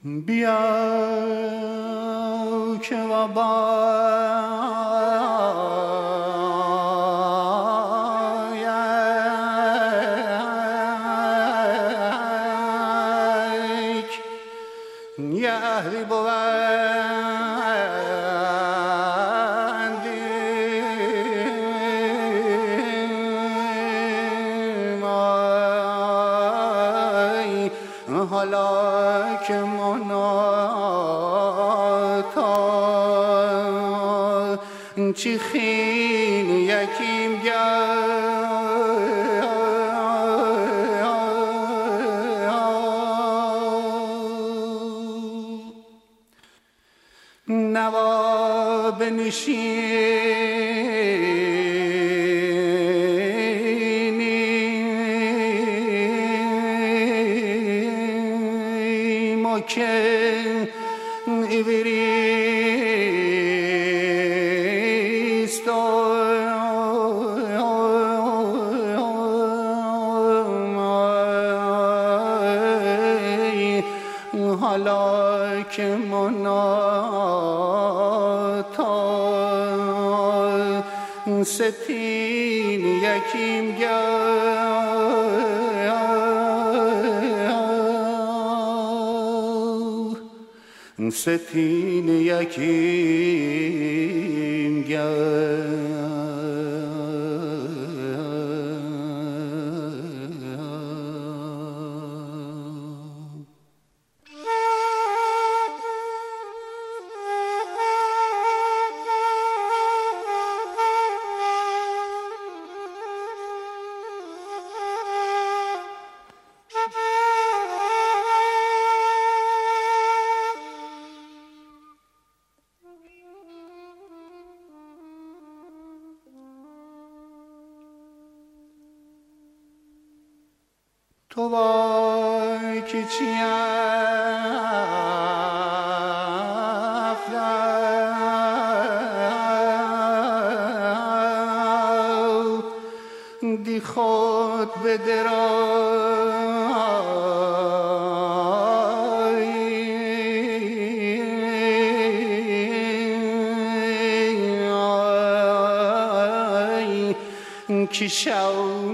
بیا که وبایک یه اهلی بودیم حالا که مناتا چی خیل یکیم نوا بنشینیم و که ایوریست حالا که مناتا ستین یکیم ستین یکیم تو وای که چی افرو دی خود به درای کی شو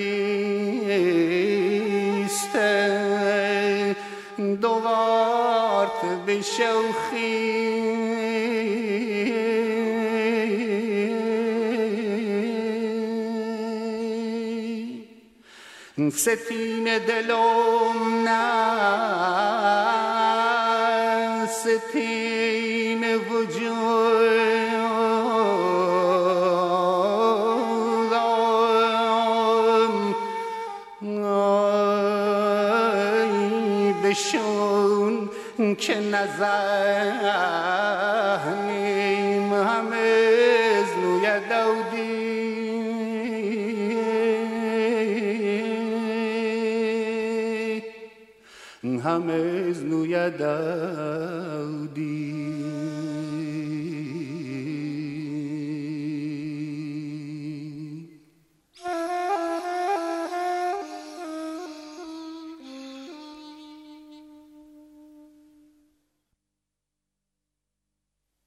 نوریسته دوارت به شوخی ستین دلم نه ستین وجودم بشون که نزنیم همه زنوی دودی همه زنوی دودی